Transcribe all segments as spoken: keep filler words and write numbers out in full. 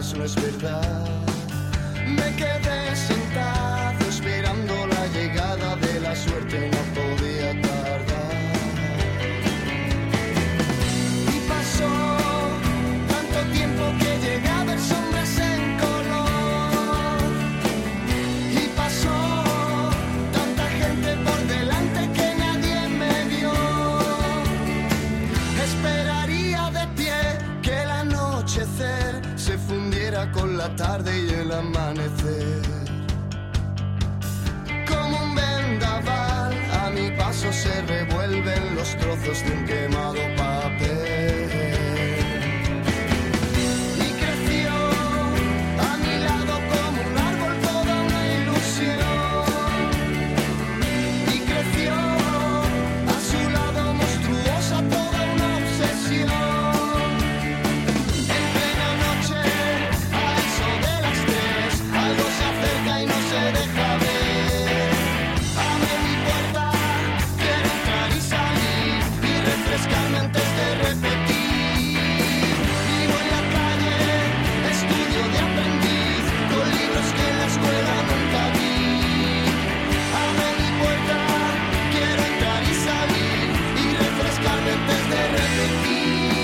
eso no es verdad. Me quedé sentado esperando la llegada de la suerte, no podía tardar. Y pasó tanto tiempo que llegué a ver sombras en color. Y pasó tanta gente por delante que nadie me vio. Esperaría de pie que el anochecer se fundiera con la tarde y el amanecer. Como un vendaval a mi paso se revuelven los trozos de un quemado papel. Y creció a mi lado como un árbol toda una ilusión. Y creció a su lado monstruosa toda una obsesión. En plena noche, a eso de las tres, algo se acerca y no se deja ver. Abre mi puerta, quiero entrar y salir y refrescarme antes de repetir. Vivo en la calle, estudio de aprendiz, con libros que en la escuela nunca vi. Abre mi puerta, quiero entrar y salir y refrescarme antes de repetir.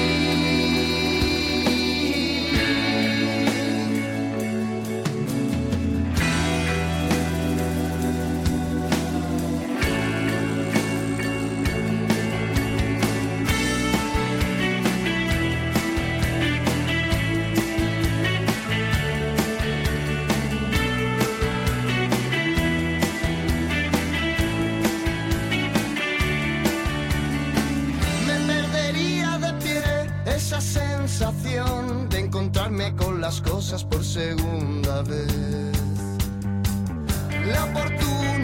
Me perdería de pie esa sensación de encontrarme con las cosas por segunda vez. La oportunidad